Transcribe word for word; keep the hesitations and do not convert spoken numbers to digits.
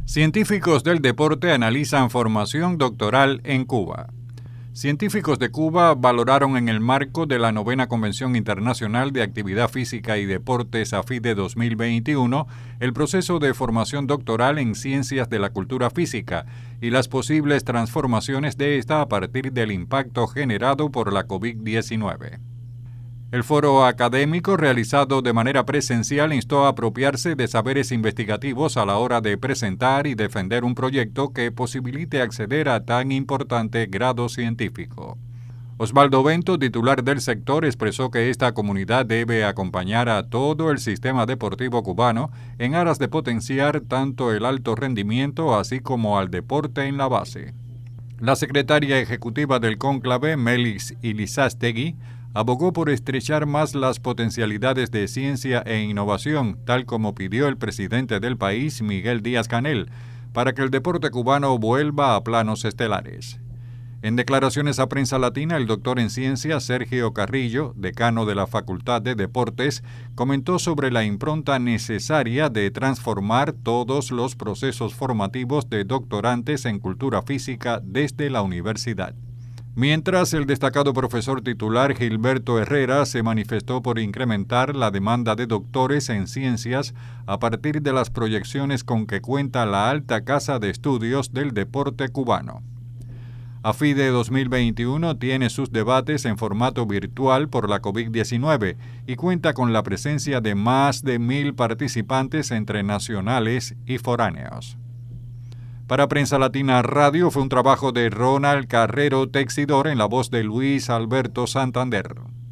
Científicos del deporte analizan formación doctoral en Cuba. Científicos de Cuba valoraron en el marco de la novena Convención Internacional de Actividad Física y Deportes AFIDE dos mil veintiuno el proceso de formación doctoral en Ciencias de la Cultura Física y las posibles transformaciones de esta a partir del impacto generado por la COVID diecinueve. El foro académico realizado de manera presencial instó a apropiarse de saberes investigativos a la hora de presentar y defender un proyecto que posibilite acceder a tan importante grado científico. Osvaldo Bento, titular del sector, expresó que esta comunidad debe acompañar a todo el sistema deportivo cubano en aras de potenciar tanto el alto rendimiento así como al deporte en la base. La secretaria ejecutiva del cónclave, Melis Ilizástegui, abogó por estrechar más las potencialidades de ciencia e innovación, tal como pidió el presidente del país, Miguel Díaz-Canel, para que el deporte cubano vuelva a planos estelares. En declaraciones a Prensa Latina, el doctor en ciencia Sergio Carrillo, decano de la Facultad de Deportes, comentó sobre la impronta necesaria de transformar todos los procesos formativos de doctorantes en cultura física desde la universidad. Mientras, el destacado profesor titular Gilberto Herrera se manifestó por incrementar la demanda de doctores en ciencias a partir de las proyecciones con que cuenta la alta casa de estudios del deporte cubano. AFIDE dos mil veintiuno tiene sus debates en formato virtual por la COVID diecinueve y cuenta con la presencia de más de mil participantes entre nacionales y foráneos. Para Prensa Latina Radio fue un trabajo de Ronald Carrero Texidor en la voz de Luis Alberto Santander.